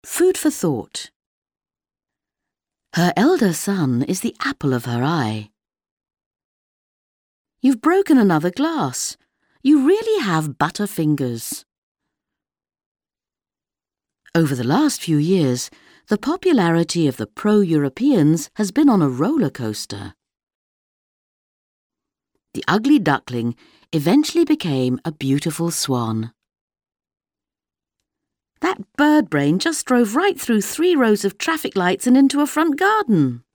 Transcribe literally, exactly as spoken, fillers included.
Food for thought. Her elder son is the apple of her eye. You've broken another glass. You really have butter fingers. Over the last few years, the popularity of the pro-Europeans has been on a roller coaster. The ugly duckling eventually became a beautiful swan. That bird brain just drove right through three rows of traffic lights and into a front garden.